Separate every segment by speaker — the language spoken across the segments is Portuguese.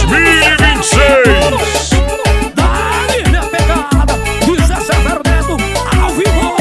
Speaker 1: 2026.
Speaker 2: Dá-lhe minha pegada, José Severo Neto, ao vivo.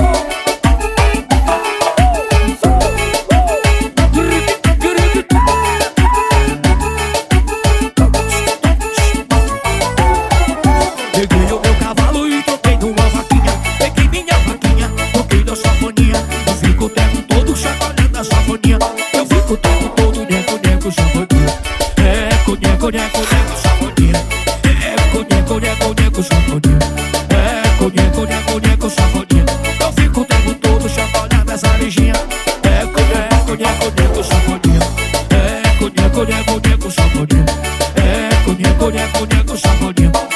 Speaker 2: Peguei o meu cavalo e troquei numa vaquinha. Peguei minha vaquinha, troquei na sanfoninha. Eu fico o tempo todo chacoalhando a sanfoninha. Eu fico o tempo todo neco, neco, sanfoninha. Neco, neco, neco, neco, sanfoninha. Neco, neco, neco, neco, sanfoninha. Neco, neco, neco, neco, sanfoninha. Eu fico o tempo todo chacoalhando essa viginha. Neco, neco, neco, neco, sanfoninha. Neco, neco, neco, neco, sanfoninha. Neco, neco, neco, neco, sanfoninha.